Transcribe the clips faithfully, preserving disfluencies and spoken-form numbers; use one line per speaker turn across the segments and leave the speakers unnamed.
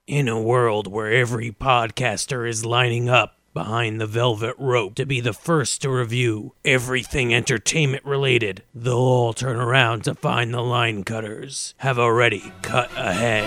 In a world where every podcaster is lining up behind the velvet rope to be the first to review everything entertainment related, they'll all turn around to find the line cutters have already cut ahead.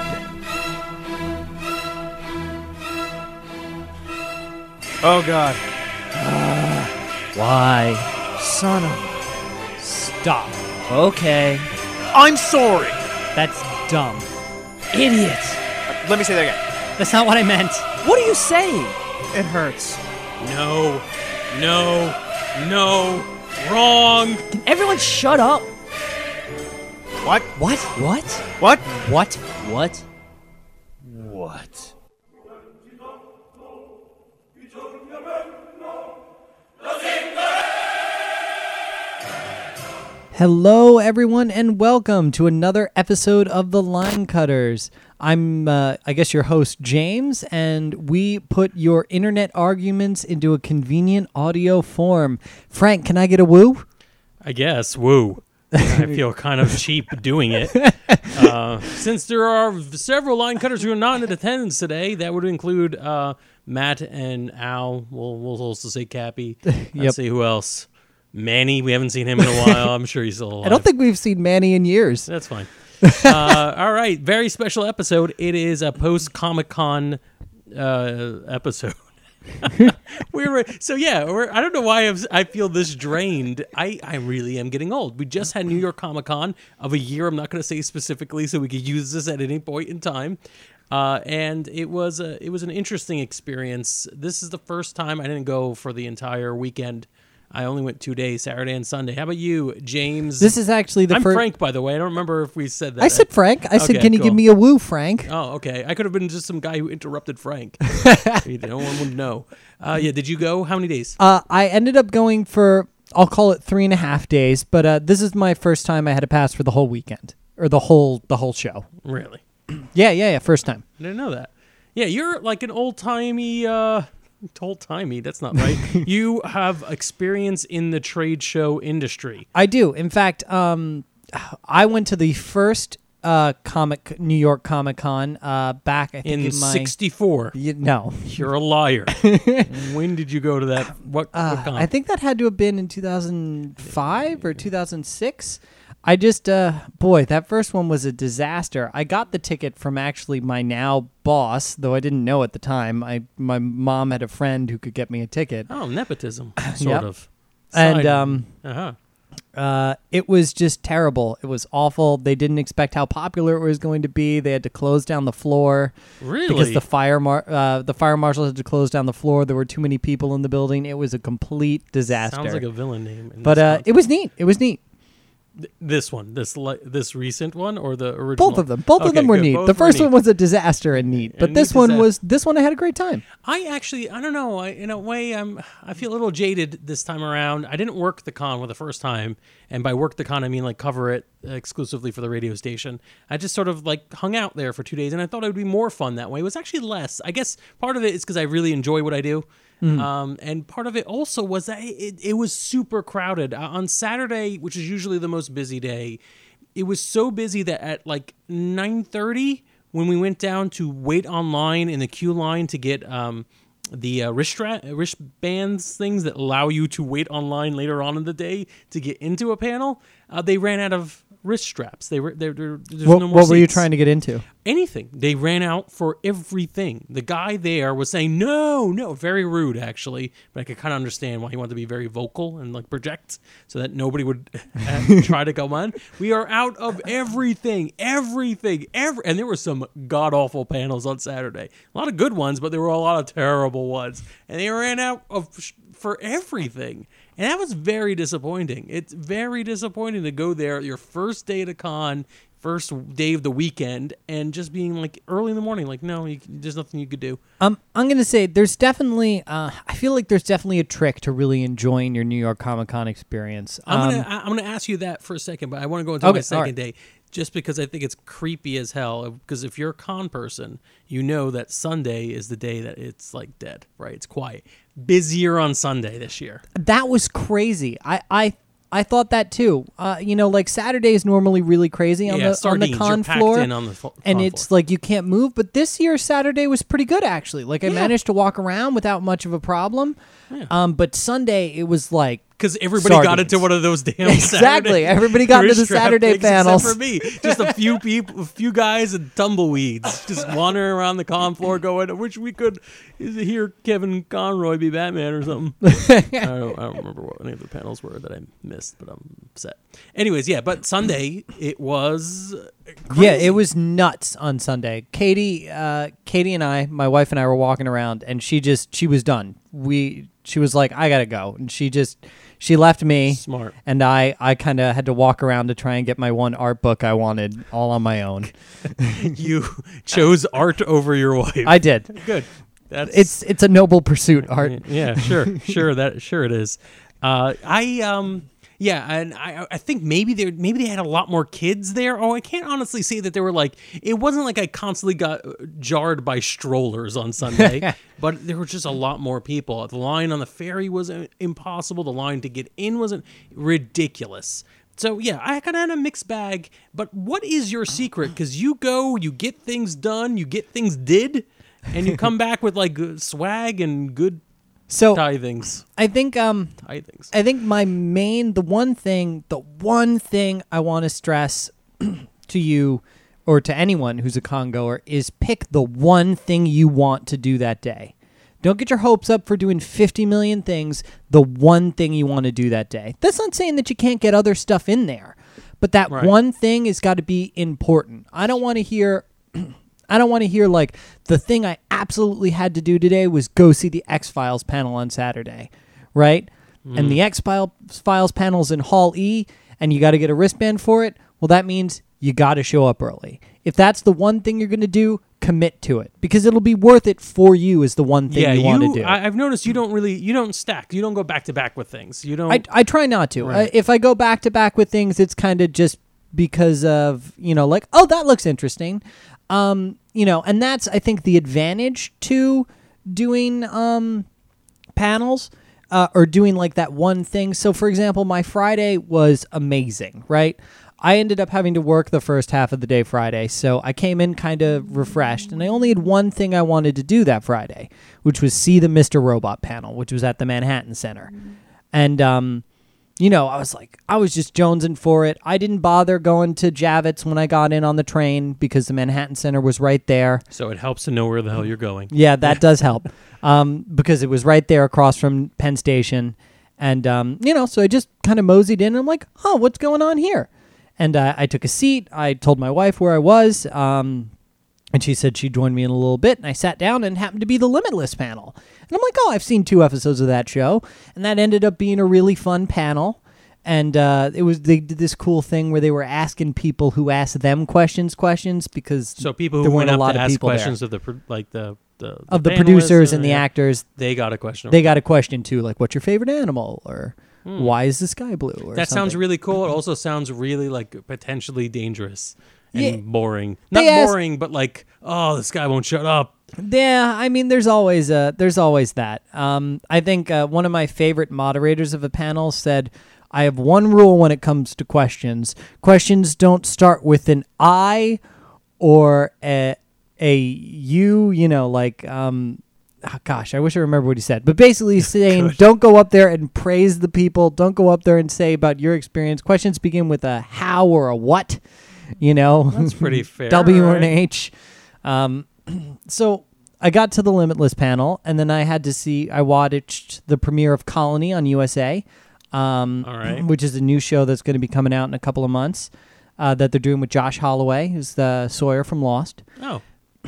Oh, God.
Uh, why?
Son of...
Stop. Okay.
I'm sorry.
That's dumb. Idiot.
Let me say that again.
That's not what I meant. What are you saying?
It hurts.
No, no, no, wrong.
Can everyone shut up?
What?
What? What?
What?
What? What?
What?
Hello, everyone, and welcome to another episode of The Line Cutters. I'm, uh, I guess, your host, James, and we put your internet arguments into a convenient audio form. Frank, can I get a woo?
I guess, woo. I feel kind of cheap doing it. Uh, since there are several line cutters who are not in attendance today, that would include uh, Matt and Al. We'll, we'll also say Cappy. Let's
Yep.
see who else. Manny, we haven't seen him in a while. I'm sure he's still alive.
I don't think we've seen Manny in years.
That's fine. uh, all right, very special episode. It is a post-Comic-Con uh, episode. we were so yeah. We're, I don't know why I'm, I feel this drained. I, I really am getting old. We just had New York Comic Con of a year. I'm not going to say specifically, so we could use this at any point in time. Uh, and it was a it was an interesting experience. This is the first time I didn't go for the entire weekend. I only went two days, Saturday and Sunday. How about you, James?
This is actually the
I'm
first.
Frank, by the way. I don't remember if we said that.
I said Frank. I said,
Okay,
can you
cool.
give me a woo, Frank?
Oh, okay. I could have been just some guy who interrupted Frank. No one would know. Uh, yeah, did you go? How many days?
Uh, I ended up going for, I'll call it three and a half days, but uh, this is my first time I had a pass for the whole weekend, or the whole the whole show.
Really?
Yeah, yeah, yeah, first time.
I didn't know that. Yeah, you're like an old-timey... Uh, old-timey, that's not right. You have experience in the trade show industry.
I do. In fact, um, I went to the first uh, comic New York Comic Con uh, back, I think,
In,
in my...
sixty-four.
You, no.
You're a liar. When did you go to that? What,
Uh,
what con?
I think that had to have been in two thousand five or two thousand six. I just, uh, boy, that first one was a disaster. I got the ticket from actually my now boss, though I didn't know at the time. I My mom had a friend who could get me a ticket.
Oh, nepotism, sort
Yep.
of.
And
Side-
um,
uh-huh.
uh, it was just terrible. It was awful. They didn't expect how popular it was going to be. They had to close down the floor.
Really?
Because the fire mar- uh, the fire marshal had to close down the floor. There were too many people in the building. It was a complete disaster.
Sounds like a villain name. in
But
this
uh,
context.
it was neat. It was neat.
Th- This one, this li- this recent one, or the original?
Both of them. Both of
Okay,
them were
good.
neat.
Both
The
were
first
neat.
one was a disaster and neat, but
And
this
neat
one
disaster.
was this one I had a great time.
I actually, I don't know. I, in a way, I'm. I feel a little jaded this time around. I didn't work the con for the first time, and by work the con, I mean like cover it exclusively for the radio station. I just sort of like hung out there for two days, and I thought it would be more fun that way. It was actually less. I guess part of it is because I really enjoy what I do.
Mm.
Um, and part of it also was that it, it was super crowded. Uh, on Saturday, which is usually the most busy day, it was so busy that at like nine thirty, when we went down to wait online in the queue line to get um, the uh, wristra- wristbands things that allow you to wait online later on in the day to get into a panel, uh, they ran out of wrist straps. They were there. There's
What,
no more
what were you
seats.
trying to get into?
Anything. They ran out for everything. The guy there was saying, no, no, very rude, actually. But I could kind of understand why he wanted to be very vocal and like project so that nobody would try to come on. We are out of everything, everything, every, and there were some god-awful panels on Saturday. A lot of good ones, but there were a lot of terrible ones. And they ran out of sh- for everything. And that was very disappointing. It's very disappointing to go there your first day at a con, first day of the weekend, and just being like early in the morning, like, no, you, there's nothing you could do.
Um, I'm gonna say there's definitely. Uh, I feel like there's definitely a trick to really enjoying your New York Comic Con experience.
I'm
Um,
gonna I- I'm gonna ask you that for a second, but I want to go into
Okay,
my second
all right.
day. Just because I think it's creepy as hell. Because if you're a con person, you know that Sunday is the day that it's like dead, right? It's quiet. Busier on Sunday this year.
That was crazy. I, I I thought that too. Uh, you know, like Saturday is normally really crazy on
Yeah,
the on the
sardines,
con
you're packed
floor,
in on the fo-
and
con
it's
floor.
like you can't move. But this year Saturday was pretty good actually. Like I
Yeah.
managed to walk around without much of a problem.
Yeah.
Um, but Sunday it was like
Because everybody got
Sardines.
into one of those damn
Exactly.
Saturday
Everybody got into the
tourist trap
Saturday
things,
panels.
except for me. Just a few people, a few guys and tumbleweeds, just wandering around the con floor, going, "I wish we could hear Kevin Conroy be Batman or something." I don't, I don't remember what any of the panels were that I missed, but I'm upset. Anyways, yeah. But Sunday it was. Crazy.
Yeah, it was nuts on Sunday. Katie, uh, Katie and I, my wife and I were walking around, and she just she was done. We she was like, I gotta go, and she just she left me.
Smart.
And I I kind of had to walk around to try and get my one art book I wanted all on my own.
You chose art over your wife.
I did.
Good. That's
It's it's a noble pursuit, art.
Yeah, sure, sure that sure it is. Uh, I um. Yeah, and I I think maybe they maybe they had a lot more kids there. Oh, I can't honestly say that they were like it wasn't like I constantly got jarred by strollers on Sunday, but there were just a lot more people. The line on the ferry was impossible. The line to get in wasn't ridiculous. So yeah, I kind of had a mixed bag. But what is your secret? Because you go, you get things done, you get things did, and you come back with like swag and good
So
tithings.
I think um
Tithings.
I think my main, the one thing, the one thing I want to stress to you or to anyone who's a con goer is pick the one thing you want to do that day. Don't get your hopes up for doing fifty million things. The one thing you want to do that day. That's not saying that you can't get other stuff in there, but that
Right.
one thing has got to be important. I don't want to hear I don't want to hear like the thing I absolutely had to do today was go see the X-Files panel on Saturday, right?
Mm.
And the X-Files panel's in Hall E, and you got to get a wristband for it. Well, that means you got to show up early. If that's the one thing you're going to do, commit to it because it'll be worth it for you is the one thing
yeah,
you, want to do.
I, I've noticed you don't really you don't stack. You don't go back to back with things. You don't.
I, I try not to.
Right.
Uh, if I go back to back with things, it's kind of just because of, you know, like, oh, that looks interesting. Um, you know, and that's, I think, the advantage to doing um, panels uh, or doing like that one thing. So, for example, my Friday was amazing, right? I ended up having to work the first half of the day Friday, so I came in kind of refreshed, and I only had one thing I wanted to do that Friday, which was see the Mister Robot panel, which was at the Manhattan Center. And, um, you know, I was like, I was just jonesing for it. I didn't bother going to Javits when I got in on the train because the Manhattan Center was right there.
so it helps to know where the hell you're going.
Yeah, that does help um, because it was right there across from Penn Station. And, um, you know, so I just kind of moseyed in and I'm like, oh, what's going on here? And uh, I took a seat. I told my wife where I was. Um, and she said she'd join me in a little bit. And I sat down and it happened to be the Limitless panel. And I'm like, oh, I've seen two episodes of that show. And that ended up being a really fun panel. And uh, it was they did this cool thing where they were asking people who asked them questions, questions because
So people
there
who
weren't
went
a
up
lot
to
of
ask
people there.
questions of the pro- like the the,
of the
panelists
producers and the
yeah,
actors,
they got a question.
they got a question too, like, what's your favorite animal? Or why is the sky blue? Or
that sounds
something.
really cool. It also sounds really like potentially dangerous and
Yeah.
boring. Not
They asked-
boring, but like, oh, this guy won't shut up.
Yeah, I mean, there's always uh, there's always that. Um, I think uh, one of my favorite moderators of a panel said, I have one rule when it comes to questions. Questions don't start with an I or a, a you, you know, like, um, oh, gosh, I wish I remember what he said. But basically he's saying, don't go up there and praise the people. Don't go up there and say about your experience. Questions begin with a how or a what, you know.
That's pretty fair.
W or an
right?
H. Um, so I got to the Limitless panel, and then I had to see, I watched the premiere of Colony on U S A, um,
All right.
which is a new show that's going to be coming out in a couple of months uh, that they're doing with Josh Holloway, who's the Sawyer from Lost.
Oh,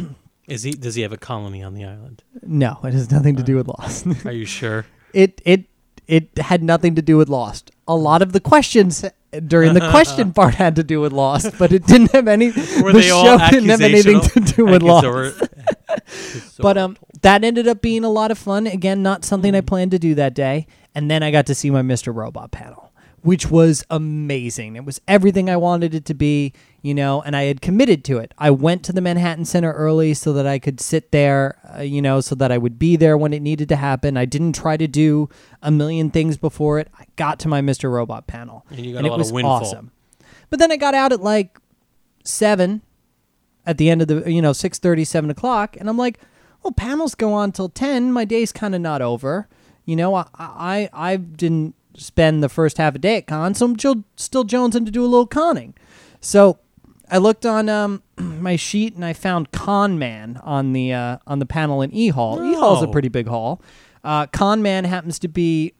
is he? Does he have a colony on the island?
No, it has nothing to do with Lost.
Are you sure?
it it it had nothing to do with Lost. A lot of the questions during the question part had to do with Lost, but it didn't have any.
Were
the
they all
show didn't have anything to
accusational?
do with Lost.
Accusor-
But um, that ended up being a lot of fun. Again, not something I planned to do that day. And then I got to see my Mister Robot panel, which was amazing. It was everything I wanted it to be, you know, and I had committed to it. I went to the Manhattan Center early so that I could sit there, uh, you know, so that I would be there when it needed to happen. I didn't try to do a million things before it. I got to my Mister Robot panel.
And you got
and
a
it
lot
was
of windfall.
awesome. But then I got out at like seven at the end of the, you know, six thirty, seven o'clock. And I'm like, well, panels go on till ten. My day's kind of not over. You know, I, I, I didn't spend the first half a day at con, so I'm still, still jonesing to do a little conning. So I looked on um, my sheet and I found Con Man on the uh, on the panel in E Hall. E Hall's a
Oh.
pretty big hall. Uh, Con Man happens to be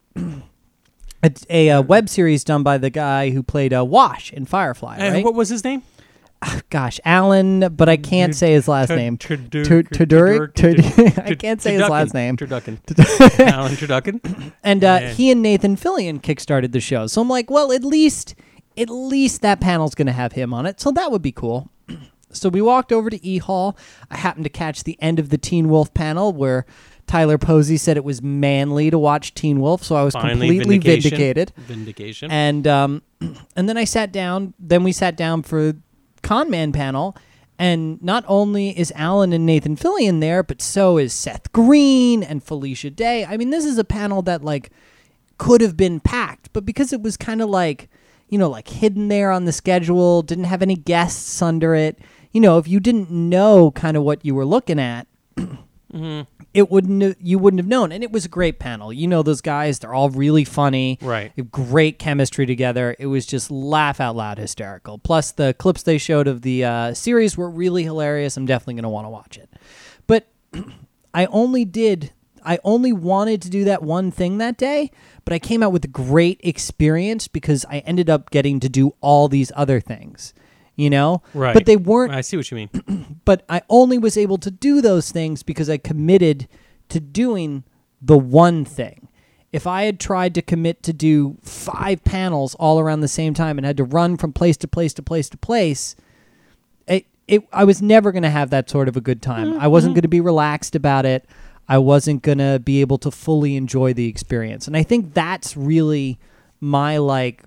a, a, uh web series done by the guy who played uh, Wash in Firefly,
And
right?
what was his name?
Gosh, Alan, but I can't say his last name.
Tudur-
Tu- Tudurik?
Tudur-
Tud- I can't say his
Turducken.
last name.
Turducken. Alan Turducken.
And uh,
Man.
he and Nathan Fillion kickstarted the show. So I'm like, well, at least at least that panel's going to have him on it. So that would be cool. So we walked over to E Hall. I happened to catch the end of the Teen Wolf panel where Tyler Posey said it was manly to watch Teen Wolf. So I was
Finally,
completely
vindication.
vindicated.
Vindication.
And um, and then I sat down. Then we sat down for Con Man panel, and not only is Alan and Nathan Fillion there, but so is Seth Green and Felicia Day. I mean, this is a panel that like could have been packed, but because it was kind of like, you know, like hidden there on the schedule, didn't have any guests under it. You know, if you didn't know kind of what you were looking at,
mm-hmm.
it wouldn't you wouldn't have known. And it was a great panel. You know, those guys, they're all really funny.
Right.
They have great chemistry together. It was just laugh out loud hysterical. Plus the clips they showed of the uh, series were really hilarious. I'm definitely going to want to watch it. But I only did I only wanted to do that one thing that day, but I came out with a great experience because I ended up getting to do all these other things. You know?
Right.
But they weren't
I see what you mean.
but I only was able to do those things because I committed to doing the one thing. If I had tried to commit to do five panels all around the same time and had to run from place to place to place to place, it, it I was never going to have that sort of a good time.
Mm-hmm.
I wasn't going to be relaxed about it. I wasn't going to be able to fully enjoy the experience. And I think that's really my, like,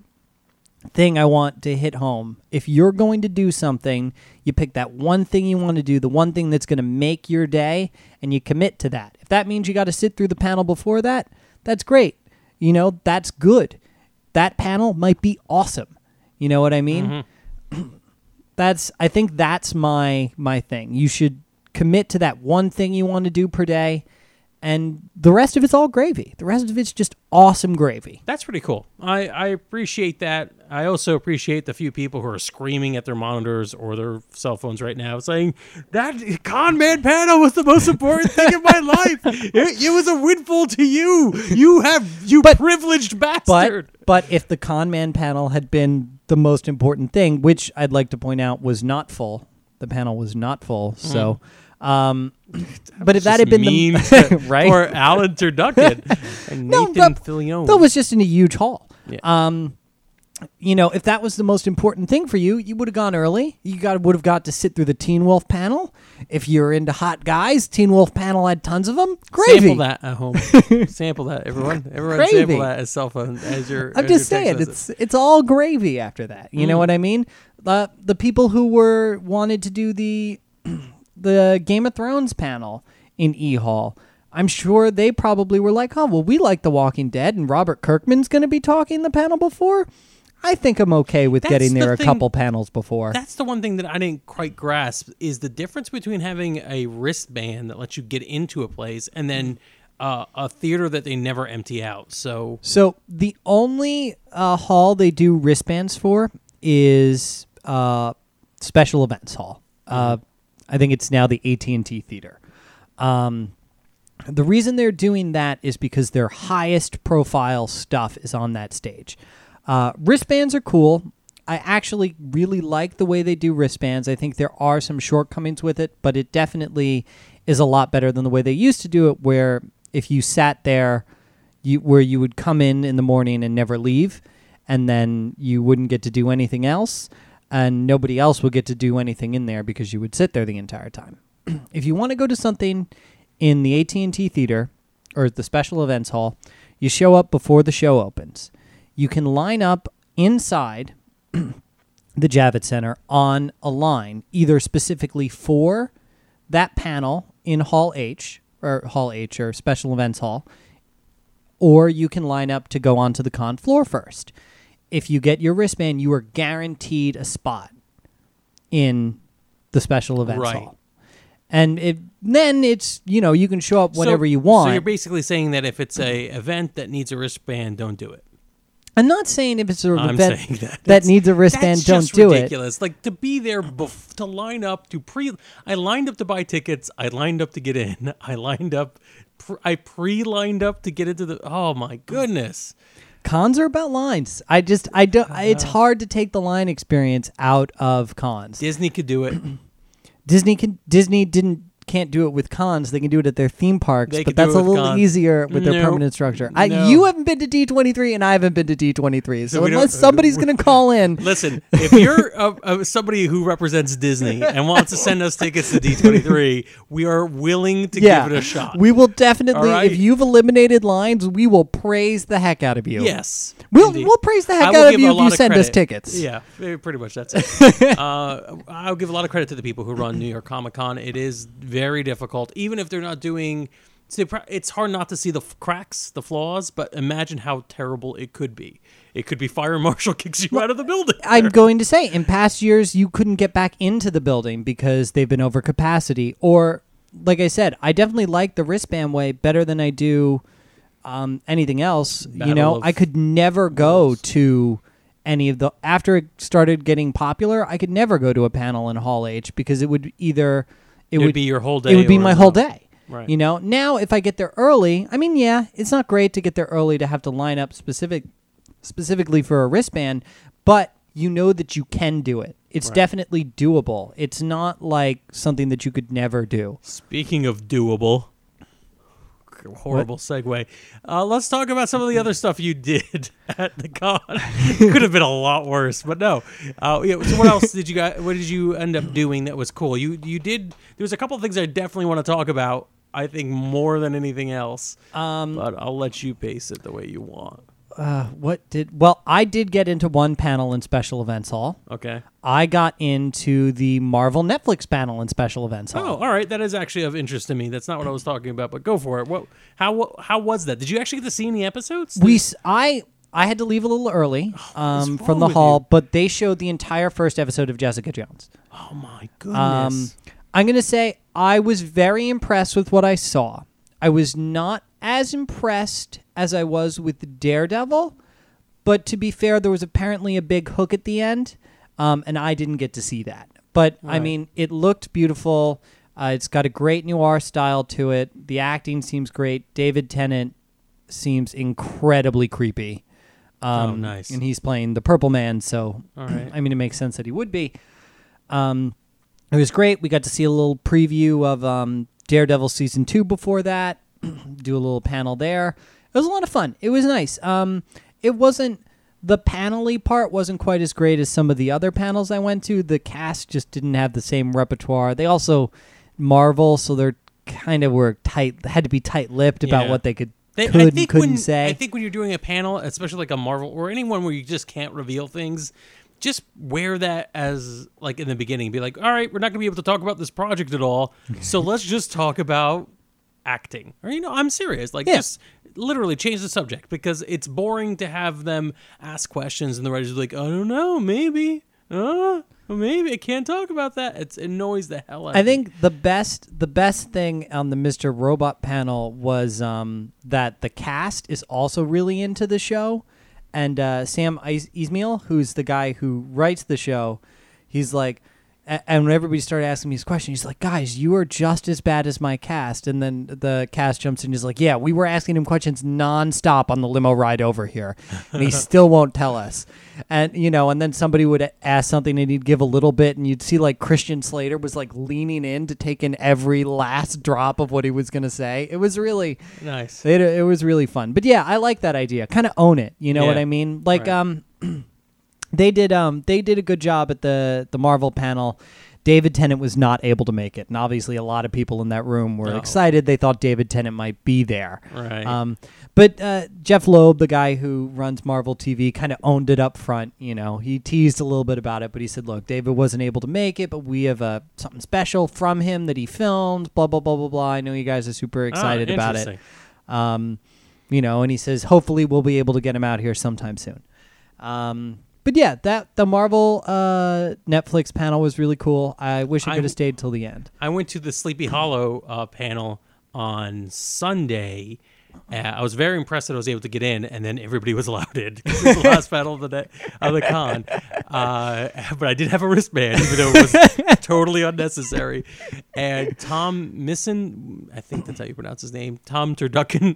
thing I want to hit home. If you're going to do something, you pick that one thing you want to do, the one thing that's going to make your day, and you commit to that. If that means you got to sit through the panel before that, that's great. You know, that's good. That panel might be awesome. You know what I mean? Mm-hmm. That's I think that's my my thing. You should commit to that one thing you want to do per day, and the rest of it's all gravy. The rest of it's just awesome gravy.
That's pretty cool. I, I appreciate that. I also appreciate the few people who are screaming at their monitors or their cell phones right now saying, that Con Man panel was the most important thing in my life. It, it was a windfall to you. You have, you
But-
privileged
But
bastard.
but if the Con Man panel had been the most important thing, which I'd like to point out was not full, the panel was not full. So, um, but if that had been
mean
the right,
or Alan Turducken and
No,
Nathan
that-
Fillion.
that was just in a huge hall.
Yeah.
Um, you know, if that was the most important thing for you, you would have gone early. You got would have got to sit through the Teen Wolf panel. If you're into hot guys, Teen Wolf panel had tons of them. Gravy.
Sample that at home. Sample that, everyone. Everyone
Gravy.
sample that as cell phone as your.
I'm
as
just
your text
saying,
message.
it's it's all gravy after that. You know
Mm.
what I mean? Uh, the people who were wanted to do the the Game of Thrones panel in E Hall, I'm sure they probably were like, oh, well, we like The Walking Dead, and Robert Kirkman's going to be talking the panel before. I think I'm okay with
That's
getting
the
there a
thing-
couple panels before.
That's the one thing that I didn't quite grasp is the difference between having a wristband that lets you get into a place and then uh, a theater that they never empty out. So
So the only uh, hall they do wristbands for is uh, Special Events Hall. Uh, I think it's now the A T and T Theater. Um, the reason they're doing that is because their highest profile stuff is on that stage. Uh, wristbands are cool. I actually really like the way they do wristbands. I think there are some shortcomings with it, but it definitely is a lot better than the way they used to do it, where if you sat there, you where you would come in in the morning and never leave, and then you wouldn't get to do anything else, and nobody else would get to do anything in there because you would sit there the entire time. If you want to go to something in the A T and T Theater or the Special Events Hall, you show up before the show opens. you can line up inside the Javits Center on a line, either specifically for that panel in Hall H, or Hall H, or Special Events Hall, or you can line up to go onto the con floor first. If you get your wristband, you are guaranteed a spot in the Special Events
Right.
Hall. And it, then it's, you know, you can show up whenever
so,
you want.
So you're basically saying that if it's a event that needs a wristband, don't do it.
I'm not saying if it's an
I'm
event
saying that
that
That's-
needs a wristband,
that's
don't
just
do
ridiculous. Like to be there, bef- to line up, to pre. I lined up to buy tickets. I lined up to get in. I lined up. Pre- I pre-lined up to get into the. Oh my goodness!
it. Cons are about lines. I just, I don't. It's hard to take the line experience out of cons.
Disney could do it.
Disney can. Disney didn't. Can't do it with cons. They can do it at their theme parks,
They
but
could do
that's
it
a
with
little
cons.
easier with their
Nope.
permanent structure. I,
No.
You haven't been to D twenty-three, and I haven't been to D twenty-three. So,
we don't-
unless somebody's going to call in,
Listen, if you're uh, uh, somebody who represents Disney and wants to send us tickets to D twenty-three, we are willing to
yeah,
give it a shot.
we will definitely.
All right?
If you've eliminated lines, we will praise the heck out of you.
Yes,
We'll
indeed.
we'll praise the
I
heck
will
out of
give
you
a
if
lot
you
of
send us
credit.
tickets.
Yeah, eh, pretty much that's it. uh, I'll give a lot of credit to the people who run New York Comic Con. It is very difficult, even if they're not doing. It's hard not to see the f- cracks, the flaws, but imagine how terrible it could be. It could be fire marshal kicks you out of the building.
I'm going to say, in past years, you couldn't get back into the building because they've been over capacity. Or, like I said, I definitely like the wristband way better than I do um, anything else.
Battle
you know,
of
I could never go to any of the after it started getting popular. I could never go to a panel in Hall H because it would either it,
It would
would
be your whole day
It would be
or
my
no.
whole day.
Right.
You know, now if I get there early, I mean, yeah, it's not great to get there early to have to line up specific specifically for a wristband, but you know that you can do it. It's
Right.
definitely doable. It's not like something that you could never do.
Speaking of doable, horrible segue. Uh, let's talk about some of the other stuff you did at the con. Could have been a lot worse, but no. Uh, yeah, so what else did you guys? What did you end up doing that was cool? You you did. There was a couple of things I definitely want to talk about. I think more than anything else. Um, but I'll let you pace it the way you want.
Uh, what did? Well, I did get into one panel in Special Events Hall.
Okay.
I got into the Marvel Netflix panel in Special Events Hall.
Oh, all right. That is actually of interest to me. That's not what I was talking about, but go for it. What? How? How was that? Did you actually get to see any episodes?
We, s- I, I had to leave a little early um,
wrong
from the
with
hall,
you?
but they showed the entire first episode of Jessica Jones.
Oh my goodness.
Um, I'm going to say I was very impressed with what I saw. I was not as impressed as I was with Daredevil, but to be fair, there was apparently a big hook at the end, um, and I didn't get to see that. But, I
Right.
mean, it looked beautiful. Uh, it's got a great noir style to it. The acting seems great. David Tennant seems incredibly creepy. Um,
Oh, nice.
And he's playing the Purple Man, so,
All right.
I mean, it makes sense that he would be. Um, it was great. We got to see a little preview of um, Daredevil season two before that. Do a little panel there. It was a lot of fun. It was nice. Um, it wasn't the panel-y part wasn't quite as great as some of the other panels I went to. The cast just didn't have the same repertoire. They also Marvel, so they're kind of were tight. Had to be tight-lipped about
Yeah.
what they could
They,
could
I
and
think
couldn't
when,
say.
I think when you're doing a panel, especially like a Marvel or anyone where you just can't reveal things, just wear that as like in the beginning. Be like, all right, we're not going to be able to talk about this project at all, so let's just talk about acting. Or you know, I'm serious. Like
Yeah.
just literally change the subject because it's boring to have them ask questions and the writers are like, I don't know, maybe, uh, maybe I can't talk about that. It's, it annoys the hell out.
I
of me.
think the best the best thing on the Mister Robot panel was um, that the cast is also really into the show, and uh, Sam Is- Ismail, who's the guy who writes the show, he's like, a- and when everybody started asking me his question, he's like, "Guys, you are just as bad as my cast." And then the cast jumps in and is like, "Yeah, we were asking him questions nonstop on the limo ride over here, and he still won't tell us." And you know, and then somebody would ask something and he'd give a little bit, and you'd see like Christian Slater was like leaning in to take in every last drop of what he was gonna say. It was really
nice.
it, it was really fun. But yeah, I like that idea. Kind of own it. You know what
Yeah.
I mean? Like
Right.
um. They did um they did a good job at the the Marvel panel. David Tennant was not able to make it, and obviously a lot of people in that room were
Oh.
excited. They thought David Tennant might be there.
Right.
Um, but uh, Jeff Loeb, the guy who runs Marvel T V, kind of owned it up front. You know, he teased a little bit about it, but he said, "Look, David wasn't able to make it, but we have uh, something special from him that he filmed. Blah blah blah blah blah. I know you guys are super excited
Ah,
about it."
interesting.
Um, you know, and he says, "Hopefully, we'll be able to get him out here sometime soon." Um, but yeah, that the Marvel uh, Netflix panel was really cool. I wish I
I-
could have stayed till the end.
I went to the Sleepy Hollow uh, panel on Sunday. Uh, I was very impressed that I was able to get in, and then everybody was allowed in because it was the last panel of the, day, of the con. Uh, but I did have a wristband, even though it was totally unnecessary. And Tom Misson, I think that's how you pronounce his name, Tom Turducken,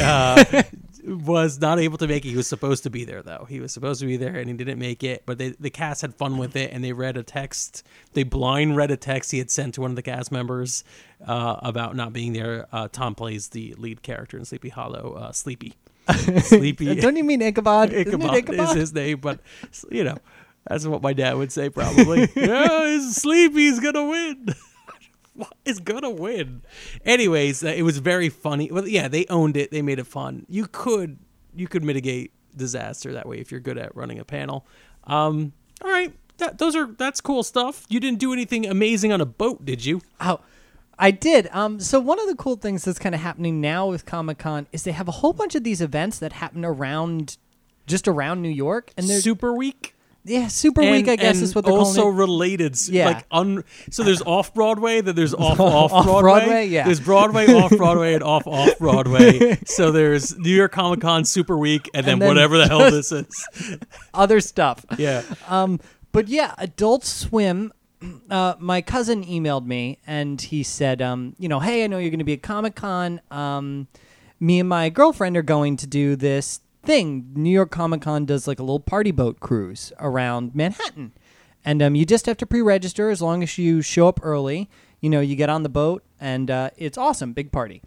uh, was not able to make it. He was supposed to be there, though. He was supposed to be there, and he didn't make it. But they, the cast had fun with it, and they read a text. They blind read a text he had sent to one of the cast members uh, about not being there. Uh, Tom plays the lead character in Sleepy Hollow, uh, Sleepy. Sleepy.
Don't you mean Ichabod? Isn't it
Ichabod is
Ichabod?
his name, but, you know, that's what my dad would say probably. Yeah, he's Sleepy's going to win. What is gonna win? Anyways, uh, it was very funny. Well, yeah, they owned it. They made it fun. You could you could mitigate disaster that way if you're good at running a panel. Um, all right, that, those are that's cool stuff. You didn't do anything amazing on a boat, did you?
Oh, I did. Um, so one of the cool things that's kind of happening now with Comic-Con is they have a whole bunch of these events that happen around, just around New York, and they're
Super Week.
yeah, Super
And,
Week. I guess
and
is what they're
also
calling it.
related. s-
Yeah.
Like un, so there's off Broadway, then there's off off
Off-Broadway,
Broadway.
yeah.
There's Broadway, off Broadway, and off off Broadway. So there's New York Comic Con Super Week, and then,
And then
whatever the hell this is.
Other stuff.
Yeah.
Um, but yeah, Adult Swim. Uh, my cousin emailed me and he said, um, you know, hey, I know you're going to be at Comic Con. Um, me and my girlfriend are going to do this thing. New York Comic Con does like a little party boat cruise around Manhattan, and um, you just have to pre-register as long as you show up early. You know, you get on the boat and uh, it's awesome, big party.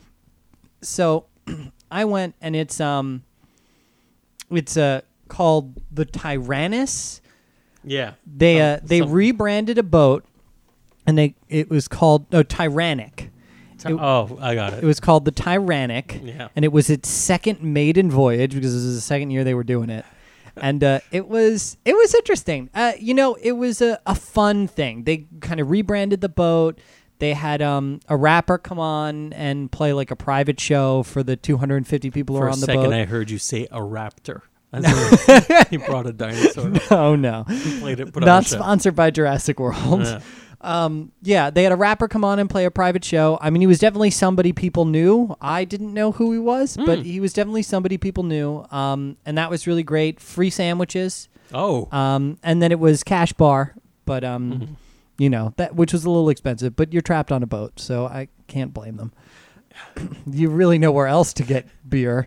So I went and it's um, it's uh called the Tyrannus.
Yeah.
They uh,
Um,
they
some-
rebranded a boat, and they it was called no Tyrannic.
Ti-
it-
oh, I got
It
it.
was called the Tyrannic,
Yeah.
and it was its second maiden voyage because this is the second year they were doing it, and uh, it was it was interesting. Uh, you know, it was a, a fun thing. They kind of rebranded the boat. They had um, a rapper come on and play like a private show for the two hundred fifty people who
For
were
a
on the
second,
boat.
I heard you say a raptor. As in, he brought a dinosaur.
Oh no,
Played it. Put on
not
a show.
sponsored by Jurassic World.
Yeah.
Um, yeah, they had a rapper come on and play a private show. I mean, he was definitely somebody people knew. I didn't know who he was, but he was definitely somebody people knew. Um, and that was really great. Free sandwiches.
Oh.
Um, and then it was cash bar, but um,
Mm-hmm.
you know that which was a little expensive. But you're trapped on a boat, so I can't blame them. You really nowhere else to get beer.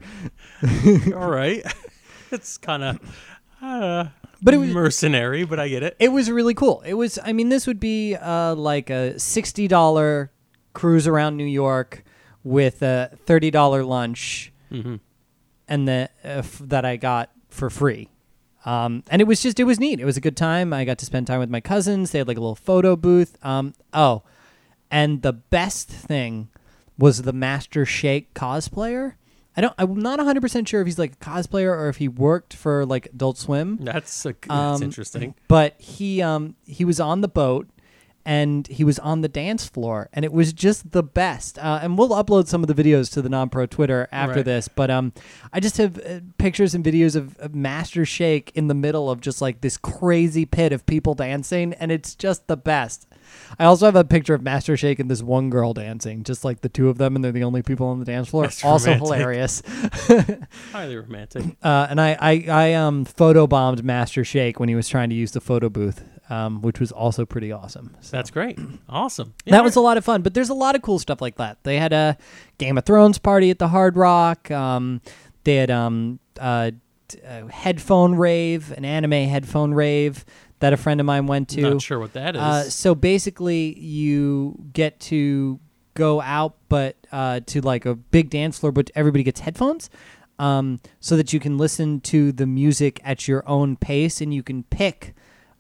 All right. It's kind of uh,
But it was-
mercenary, but I get it.
It was really cool. It was. I mean, this would be uh, like a sixty dollar cruise around New York with a thirty dollar lunch,
Mm-hmm.
and the uh, f- that I got for free. Um, and it was just it was neat. It was a good time. I got to spend time with my cousins. They had like a little photo booth. Um, oh, and the best thing was the Master Shake cosplayer. I don't. I'm not one hundred percent sure if he's like a cosplayer or if he worked for like Adult Swim.
That's a, that's
Um,
interesting.
But he um he was on the boat and he was on the dance floor and it was just the best. Uh, and we'll upload some of the videos to the Non-Pro Twitter after
Right.
this. But um I just have uh, pictures and videos of, of Master Shake in the middle of just like this crazy pit of people dancing, and it's just the best. I also have a picture of Master Shake and this one girl dancing, just like the two of them, and they're the only people on the dance floor.
That's
also
romantic.
hilarious.
Highly romantic.
Uh, and I, I, I um photobombed Master Shake when he was trying to use the photo booth, um, which was also pretty awesome. So
That's great. Awesome.
that was a lot of fun. But there's a lot of cool stuff like that. They had a Game of Thrones party at the Hard Rock. Um, they had um uh, t- a headphone rave, an anime headphone rave that a friend of mine went to.
Not sure what that is.
Uh, so basically, you get to go out, but uh, to like a big dance floor, but everybody gets headphones, um, so that you can listen to the music at your own pace, and you can pick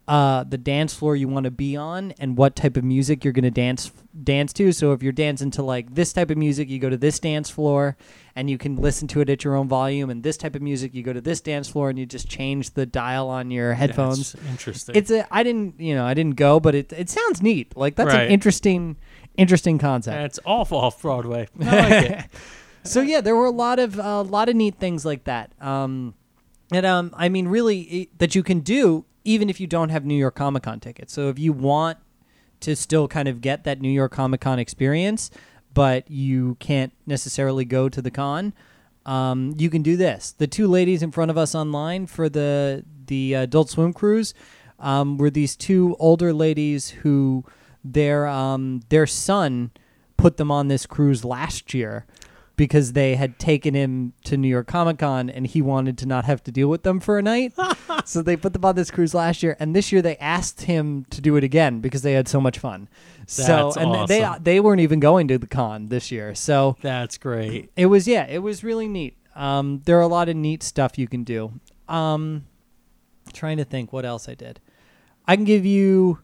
uh, the dance floor you want to be on and what type of music you're going to dance dance to. So if you're dancing to like this type of music, you go to this dance floor and you can listen to it at your own volume. And this type of music, you go to this dance floor and you just change the dial on your headphones.
That's interesting.
It's a I didn't you know I didn't go, but it it sounds neat. Like that's
Right.
an interesting interesting concept.
That's awful off Broadway. I like it.
So yeah, there were a lot of a lot of neat things like that. Um, and um, I mean, really, it, that you can do even if you don't have New York Comic Con tickets. So if you want to still kind of get that New York Comic Con experience, but you can't necessarily go to the con, um, you can do this. The two ladies in front of us online for the the Adult Swim cruise um, were these two older ladies who their um, their son put them on this cruise last year because they had taken him to New York Comic Con and he wanted to not have to deal with them for a night. So they put them on this cruise last year, and this year they asked him to do it again because they had so much fun. So
That's
and they
awesome.
they weren't even going to the con this year. So
That's great.
it was yeah, it was really neat. Um, there are a lot of neat stuff you can do. Um, trying to think what else I did. I can give you.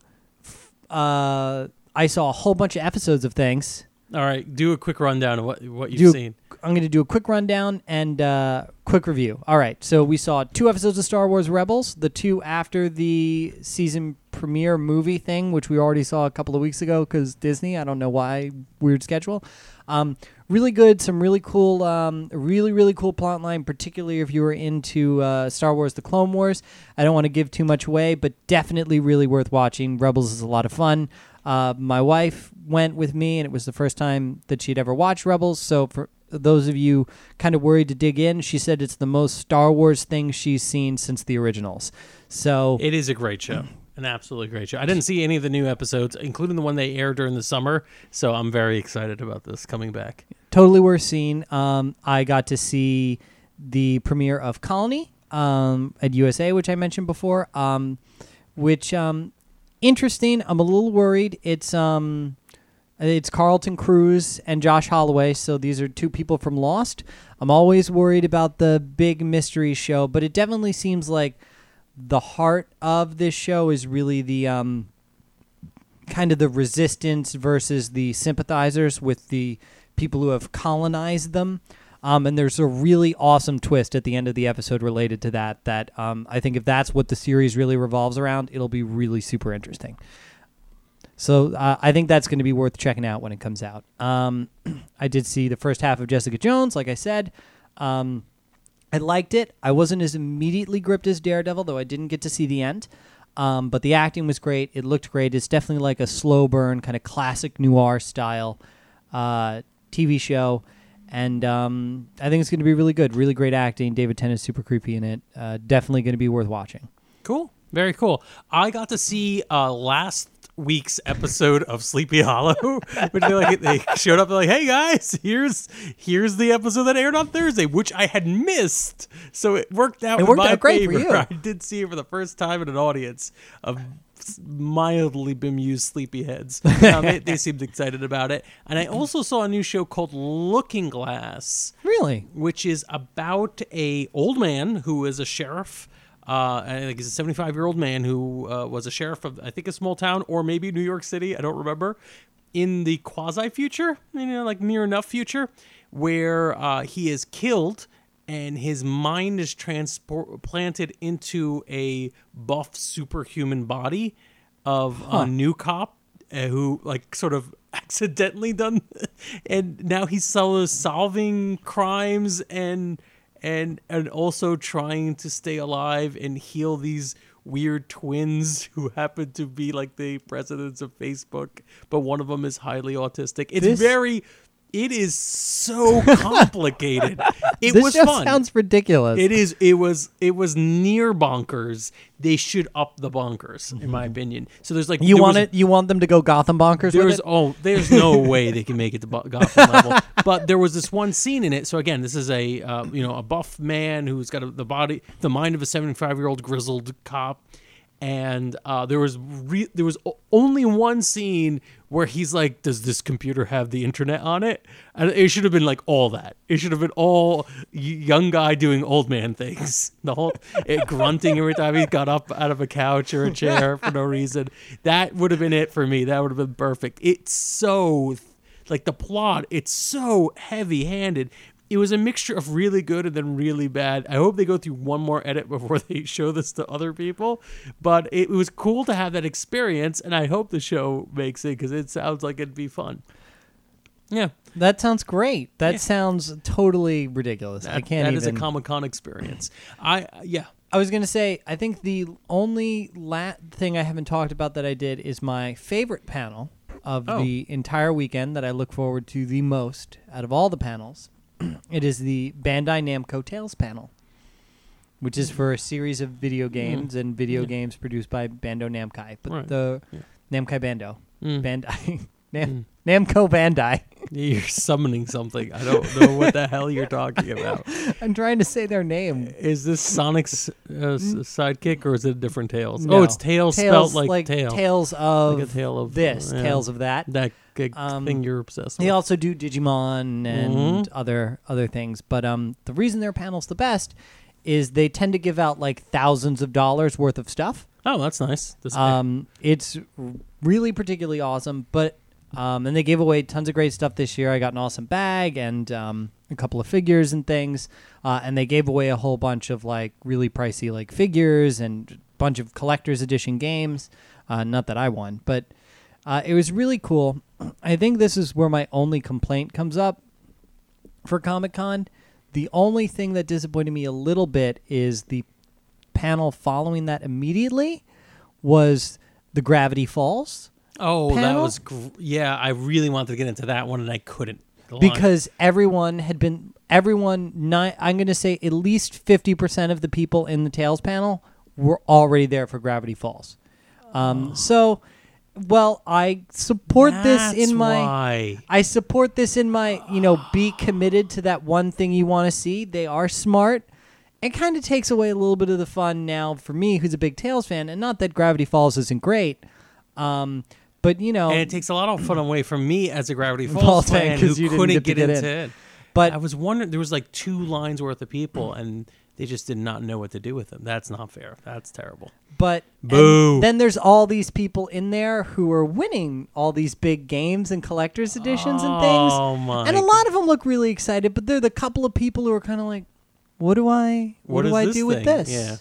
Uh, I saw a whole bunch of episodes of things.
All right, do a quick rundown of what what you've
Do-
seen.
I'm going to do a quick rundown and uh, quick review. All right, so we saw two episodes of Star Wars Rebels, the two after the season premiere movie thing, which we already saw a couple of weeks ago because Disney, I don't know why, weird schedule. Um, really good, some really cool, um, really, really cool plot line, particularly if you were into uh, Star Wars The Clone Wars. I don't want to give too much away, but definitely really worth watching. Rebels is a lot of fun. Uh, my wife went with me, and it was the first time that she'd ever watched Rebels, so for those of you kind of worried to dig in, she said it's the most Star Wars thing she's seen since the originals. So
It is a great show. An absolutely great show. I didn't see any of the new episodes, including the one they aired during the summer, so I'm very excited about this coming back.
totally worth seeing. Um, I got to see the premiere of Colony um, at U S A, which I mentioned before, um, which um, interesting. I'm a little worried. It's um, it's Carlton Cruz and Josh Holloway, so these are two people from Lost. I'm always worried about the big mystery show, but it definitely seems like the heart of this show is really the um, kind of the resistance versus the sympathizers with the people who have colonized them. Um, and there's a really awesome twist at the end of the episode related to that, that um, I think if that's what the series really revolves around, it'll be really super interesting. So uh, I think that's going to be worth checking out when it comes out. Um, I did see the first half of Jessica Jones, like I said. Um, I liked it. I wasn't as immediately gripped as Daredevil, though I didn't get to see the end. Um, but the acting was great. It looked great. It's definitely like a slow burn, kind of classic noir style uh, T V show. And um, I think it's going to be really good. Really great acting. David Tennant is super creepy in it. Uh, definitely going to be worth watching.
Cool. Very cool. I got to see uh, last week's episode of Sleepy Hollow, which they like they showed up they're like, "Hey guys, here's here's the episode that aired on Thursday," which I had missed. So it worked out.
It
in
worked
my
out great for
favor.
you.
I did see it for the first time in an audience of mildly bemused sleepyheads. Um, they, they seemed excited about it, and I also saw a new show called Looking Glass,
Really?
which is about a old man who is a sheriff. Uh, I think he's a seventy-five-year-old man who uh, was a sheriff of, I think, a small town or maybe New York City. I don't remember. In the quasi-future, you know, like near enough future, where uh, he is killed and his mind is transplanted into a buff superhuman body of
Huh.
a new cop uh, who, like, sort of accidentally done, and now he's sol- solving crimes and and and also trying to stay alive and heal these weird twins who happen to be like the presidents of Facebook, but one of them is highly autistic. It's
This-
very, it is so complicated. It
this
was
show
fun.
sounds ridiculous.
It is. It was. It was near bonkers. They should up the bonkers, in my opinion. So there's like
You
there
want
was-
it? You want them to go Gotham bonkers with
There's
it?
oh, there's no way they can make it to bu- Gotham level. But there was this one scene in it. So again, this is a uh, you know a buff man who's got a, the body, the mind of a seventy-five-year-old grizzled cop, and uh, there was re- there was o- only one scene where he's like, does this computer have the internet on it? And it should have been like all that. It should have been all y- young guy doing old man things. The whole it, grunting every time he got up out of a couch or a chair for no reason. That would have been it for me. That would have been perfect. It's so, like the plot, it's so heavy-handed. It was a mixture of really good and then really bad. I hope they go through one more edit before they show this to other people. But it was cool to have that experience, and I hope the show makes it because it sounds like it'd be fun. Yeah.
That sounds great. That
Yeah.
sounds totally ridiculous.
That,
I can't
that
even.
is a Comic-Con experience. I Yeah.
I was going to say, I think the only la- thing I haven't talked about that I did is my favorite panel of
Oh.
the entire weekend that I look forward to the most out of all the panels. It is the Bandai Namco Tales panel, which is for a series of video games and video
Yeah.
games produced by Bando Namkai. But
Right.
the
Yeah.
Namkai Bando.
Mm.
Bandai. Nam- Namco Bandai.
You're summoning something. I don't know what the hell you're talking about.
I'm trying to say their name.
Is this Sonic's uh, s- sidekick or is it a different Tails?
No.
Oh, it's Tails, spelled like, tail.
Tales of
Like a tale of
this,
yeah.
Tales of that.
That g-
Um,
thing you're obsessed with.
They also do Digimon and
Mhm.
other other things. But um, the reason their panel's the best is they tend to give out like thousands of dollars worth of stuff.
Oh, that's nice. This
Um, it's r- really particularly awesome. But um, and they gave away tons of great stuff this year. I got an awesome bag and um, a couple of figures and things. Uh, and they gave away a whole bunch of like really pricey like figures and a bunch of collector's edition games. Uh, not that I won, but uh, it was really cool. I think this is where my only complaint comes up for Comic-Con. The only thing that disappointed me a little bit is the panel following that immediately was the Gravity Falls.
Oh, that
panel?
was gr- yeah. I really wanted to get into that one and I couldn't The line.
Because everyone had been everyone. Ni- I'm going to say at least fifty percent of the people in the Tales panel were already there for Gravity Falls. Um, So, well, I support
That's
this in my.
why.
I support this in my, you know, be committed to that one thing you want to see. They are smart. It kind of takes away a little bit of the fun now for me, who's a big Tales fan, and not that Gravity Falls isn't great, um, but you know,
And it takes a lot of fun away from me as a Gravity
Falls
Falls
fan,
fan
'cause
who
you didn't
couldn't
get to
get,
get
into
in.
it.
but
I was wondering, there was like two lines worth of people, and they just did not know what to do with them. That's not fair. That's terrible.
but
Boo.
and then there's all these people in there who are winning all these big games and collector's editions and things,
Oh my!
and a lot of them look really excited. But they're the couple of people who are kind of like, "What do I? What,
What
do
is
I
this
do with
thing?"
this?"
Yeah.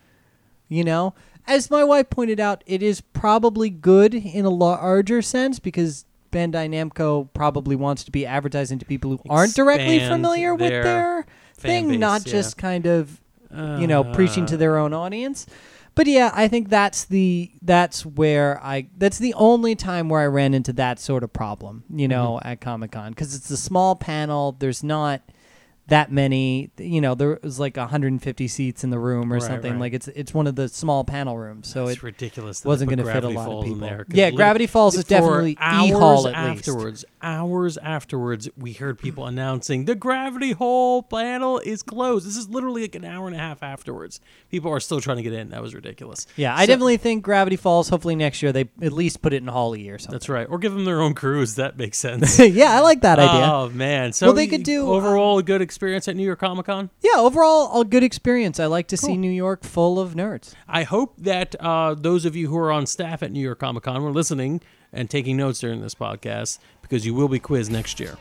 You know, as my wife pointed out, it is probably good in a larger sense because Bandai Namco probably wants to be advertising to people who aren't directly
Expand
familiar with
their
their
fan
thing,
base,
not
yeah.
just kind of, you know, preaching to
Uh,
their own audience. But yeah, I think that's the that's where I that's the only time where I ran into that sort of problem, you know,
Mm-hmm.
at Comic-Con, because it's a small panel. There's not that many, you know, there was like one hundred fifty seats in the room or
Right,
something.
right.
Like it's it's one of the small panel rooms, so
it's
it
ridiculous. That
wasn't
going to
fit a
Gravity
lot of
Falls in
people.
there, 'cause
Yeah,
lit-
Gravity Falls is
for
definitely
hours
E-Hall at least.
afterwards. Hours afterwards, we heard people announcing the Gravity Hall panel is closed. This is literally like an hour and a half afterwards. People are still trying to get in. That was ridiculous.
Yeah, I
So-
definitely think Gravity Falls. Hopefully next year they at least put it in Hall E or something.
That's right. Or give them their own cruise. That makes sense.
yeah, I like that idea.
Oh man! So
Well, they
y-
could do,
overall a good experience at New York Comic Con.
Yeah, overall, a good experience. I like to see
Cool.
New York full of nerds.
I hope that uh, those of you who are on staff at New York Comic Con were listening and taking notes during this podcast because you will be quizzed next year.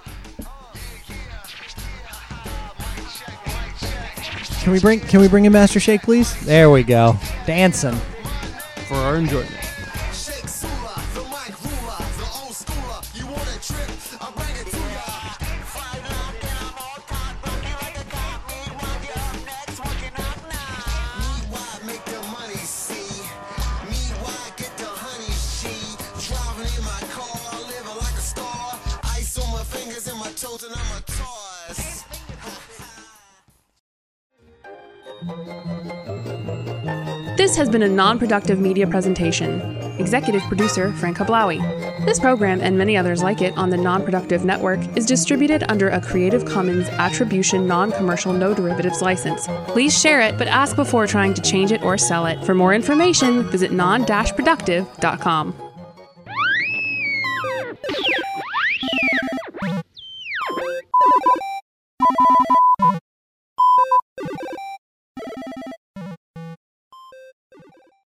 Can we bring Can we bring in Master Shake, please? There we go, dancing.
For our enjoyment.
Shake Sula, the mic ruler, the old schooler. You want a trip? I'll bring it to ya. Five love, then I'm all caught, broken like a cop. Need one, you're up next, working up now. Me why make the money, see? Me why get the honey, she? Driving in my car, living like a star. Ice on my fingers and my toes, and I'm a toss.
This has been a non-productive media presentation. Executive producer Frank Hablawi. This program and many others like it on the Non-Productive Network is distributed under a Creative Commons Attribution Non-Commercial No Derivatives license. Please share it, but ask before trying to change it or sell it. For more information, visit non dash productive dot com.